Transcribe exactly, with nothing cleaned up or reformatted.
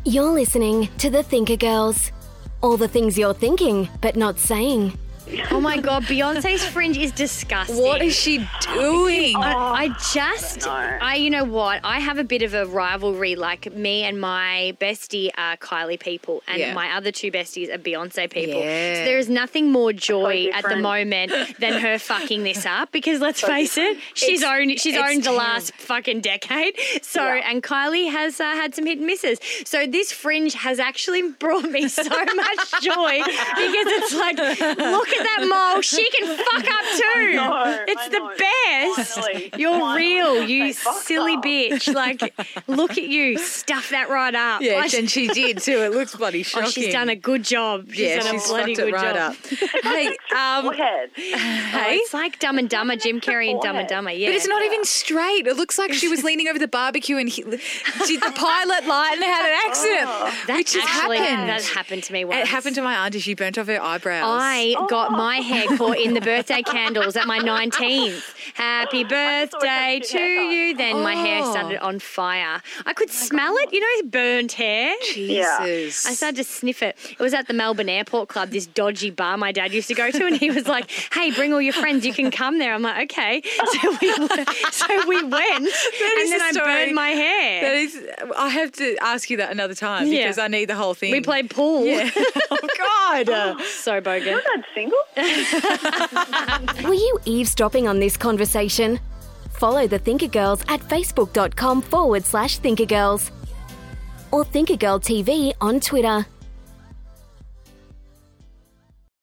You're listening to The Thinker Girls. All the things you're thinking, but not saying. Oh my God, Beyonce's fringe is disgusting. What is she doing? I, I just, I, you know what? I have a bit of a rivalry. Like me and my bestie are Kylie people, and Yeah. my other two besties are Beyonce people. Yeah. So there is nothing more joy So at the different. moment than her fucking this up. Because let's face it, she's owned, she's it's owned the terrible. last fucking decade. So, Yeah. and Kylie has uh, had some hit and misses. So this fringe has actually brought me so much joy because it's like, look at that mole, she can fuck up too. know, it's I the know. best. Finally, You're finally, real, you they fucked silly up. bitch. Like, look at you, stuff that right up. Yeah, Like, and she did too. It looks bloody shocking. oh, she's done a good job. She's yeah, done she's a bloody fucked good it right job. up. Hey, um, Forehead. Oh, hey. it's like Dumb and Dumber, Jim Carrey and Dumb and Forehead. Dumber. Yeah, But it's not even straight. It looks like she was leaning over the barbecue and he, did the pilot light and had an accident, that which has actually, happened. That happened to me once. It happened to my auntie. She burnt off her eyebrows. I got my hair caught in the birthday candles at my nineteenth. Happy birthday to you. Then my hair Oh. started on fire. I could smell it, you know, burnt hair. Jesus. I started to sniff it. It was at the Melbourne Airport Club, this dodgy bar my dad used to go to, and he was like, hey, bring all your friends, you can come there. I'm like, okay. So we, so we went, is and then a I story. burned my hair. That is, I have to ask you that another time Yeah. because I need the whole thing. We played pool. Yeah. Oh, God. So bogan. I'm single. Were you eavesdropping on this conversation? Follow The Thinker Girls at facebook.com forward slash Thinker Girls or Thinker Girl T V on Twitter.